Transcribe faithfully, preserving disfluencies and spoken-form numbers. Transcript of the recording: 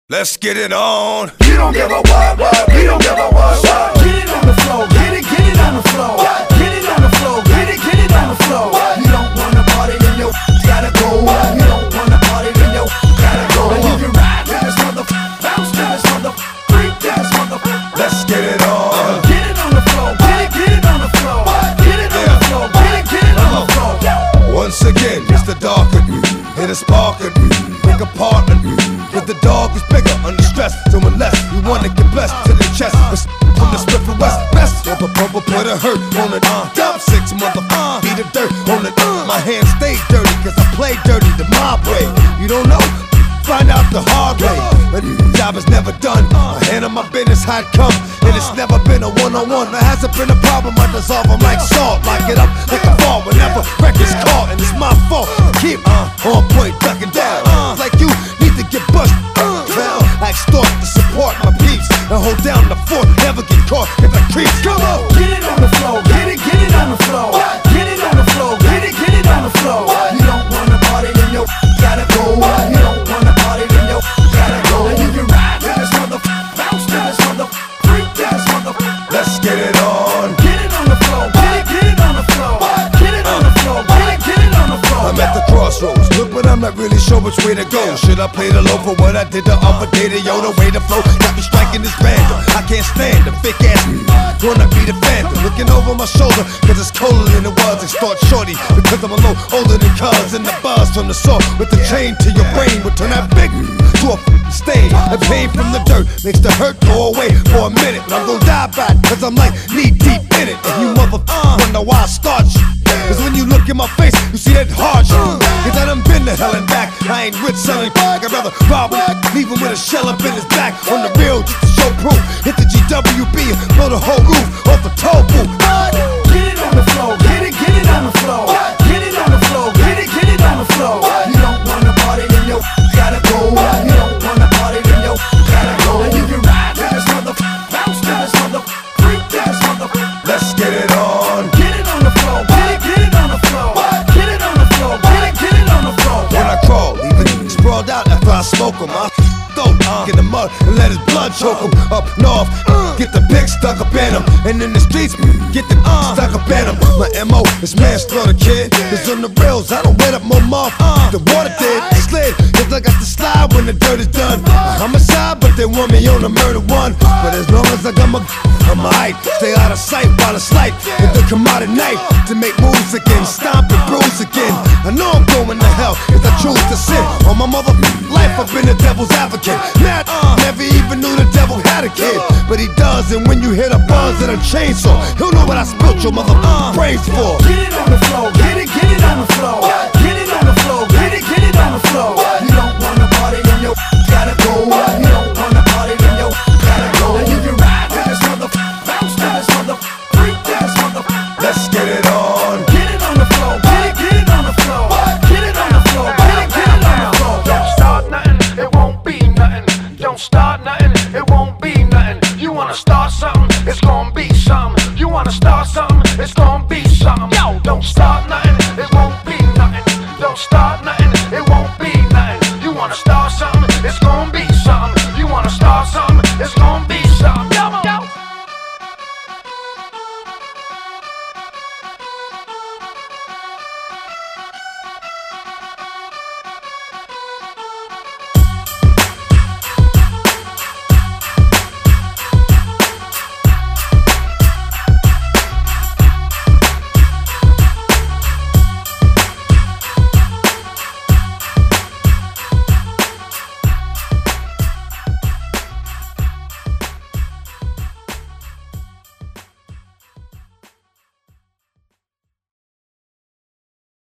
Let's get it on. You don't give a what, what, we don't give a what, what. Get it on the floor, get it, get it on the floor. Get it on the floor, get it, get it on the floor. You don't wanna party, then you gotta go. You don't wanna party, then you gotta go. And you can ride to this mother, bounce to this mother, freak to this mother. Let's get it on. Get it on the floor, get it, get it on the floor. Get it on the floor, get it, get it on the floor. Once again, Mister Darker, hit a sparker, big apartment. Cause the dog is bigger, under stress. So unless you wanna get blessed to the chest, from the split from west, best. Pump a pump put a hurt on it, uh. Dump six mother, uh. Beat the dirt on it, uh. My hands stay dirty, cause I play dirty the mob way. You don't know? Find out the hard way. But the job is never done. I handle my business how it comes, and it's never been a one-on-one. There hasn't been a problem, I dissolve them like salt. Lock it up like a fall whenever record's caught, and it's my fault. Keep uh, on point, ducking down. Uh, like you need to get bust. Uh, well, I extort to support my peeps and hold down the fort. Never get caught if I creep. Come on, get it on the floor, get it, get it on the floor. Get it on the floor, get it, get it on the floor. You don't wanna party, then you gotta go. You don't wanna party, then you gotta go. And you can ride to this mother, bounce to this mother, freak to this mother. Let's get it on. Get it on the floor, get it, get it on the floor. Get it on the floor, get it, get it on the floor. I'm at the crossroads, look, but I'm not really sure which way to go. Should I play the low for what I did the other day? To yo, the way to flow got me striking this random. I can't stand the fake ass. Gonna be the phantom, looking over my shoulder, cause it's colder than it was. They start shorty because I'm a little older than cuz. And the buzz from the saw with the chain to your brain will turn that big to a stain. The pain from the dirt makes the hurt go away for a minute, but I'm gonna die back cause I'm like knee deep in it. And you mother wonder why I start shit. Cause when you look in my face, you see that hard shit. Cause I done been to hell and back. I ain't rich selling back. I'd rather rob him, leave him with a shell up in his back. On the real, just to show proof. Hit the G W B and blow the whole roof off the toll booth. Get it on the floor, get it, get it on the floor. Get it on the floor, get it, get it on the floor. You don't wanna party, then you gotta go. You don't wanna party, then you gotta go. And you can ride to this mother, bounce to this mother, freak to this mother. Let's get it on. Get it on the floor, get it, get it on the floor. Get it on the floor, get it, get it on the floor. When I crawl, leave it sprawled out after I smoke him. I throat uh, in the mud and let his blood choke him. Up north, uh, get the pig stuck up in him. And in the streets, get the uh, stuck up in him. My M O is manslaughter, kid. Cause on the rails, I don't wet up more mouth. Uh, the water did slid, cause I got to slide when the dirt is done. A homicide, but they want me on a murder one. But as long as I got my on my height, stay out of sight while it's light. If they come out at night to make moves again, stomp and bruise again. I know I'm going to hell if I choose to sin. On my mother life, I've been the devil's advocate. Mad, uh, never even knew the devil had a kid, but he does. And when you hit a buzz and a chainsaw, he'll know what I spilt your mother uh, brains for. Get it on the floor, get it, get it on the floor. Get it on the floor, get it, get it on the floor. You don't wanna party, then you gotta go. You don't wanna party, then you gotta go. And you can ride to this mother, bounce to this mother, freak to this mother. Let's get it on. Get it on the floor, get it, get it on the floor. Get it on the floor, get it, get it on the floor. Don't start nothing, it won't be nothing. Don't start nothing, it won't be nothing. You wanna start something, it's gonna